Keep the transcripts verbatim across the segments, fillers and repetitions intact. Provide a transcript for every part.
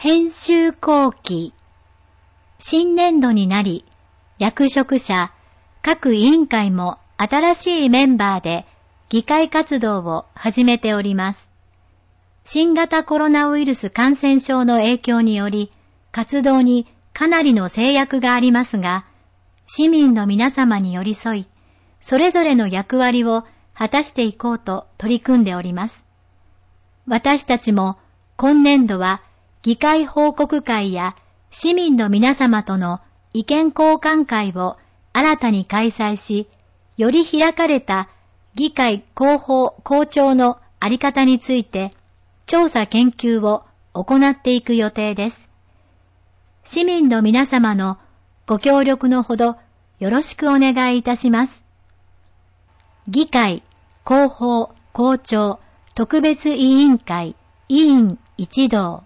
編集後期。新年度になり、役職者、各委員会も新しいメンバーで議会活動を始めております。新型コロナウイルス感染症の影響により、活動にかなりの制約がありますが、市民の皆様に寄り添い、それぞれの役割を果たしていこうと取り組んでおります。私たちも今年度は議会報告会や市民の皆様との意見交換会を新たに開催し、より開かれた議会広報校長のあり方について調査研究を行っていく予定です。市民の皆様のご協力のほどよろしくお願いいたします。議会広報校長特別委員会委員一同。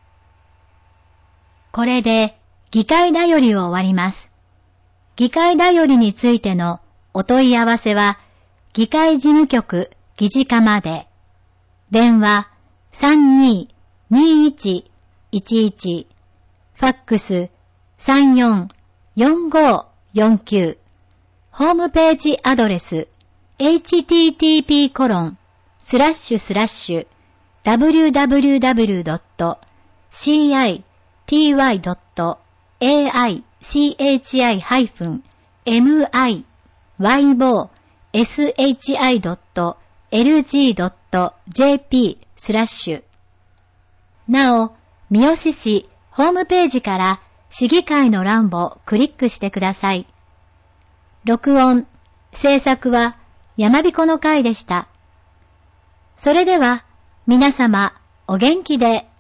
これで議会だよりを終わります。議会だよりについてのお問い合わせは、議会事務局議事課まで。電話 さんにーにーいちいちいち、ファックス さんよんよんごよんきゅう、ホームページアドレス エイチティーティーピーコロンスラッシュスラッシュダブリューダブリューダブリュードットシーアイティーワイドットエーアイシーエイチアイハイフンエムアイワイボーエスエイチアイドットエルジードットジェーピースラッシュ。なお、三好市ホームページから市議会の欄をクリックしてください。録音、制作は山彦の会でした。それでは皆様お元気で